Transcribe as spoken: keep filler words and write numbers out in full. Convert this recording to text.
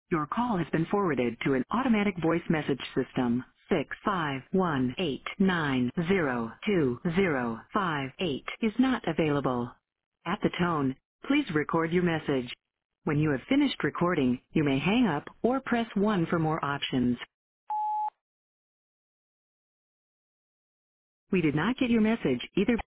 Your call has been forwarded to an automatic voice message system. Six five one eight nine zero two zero five eight is not available. At the tone, please record your message. When you have finished recording, you may hang up or press one for more options. We did not get your message either.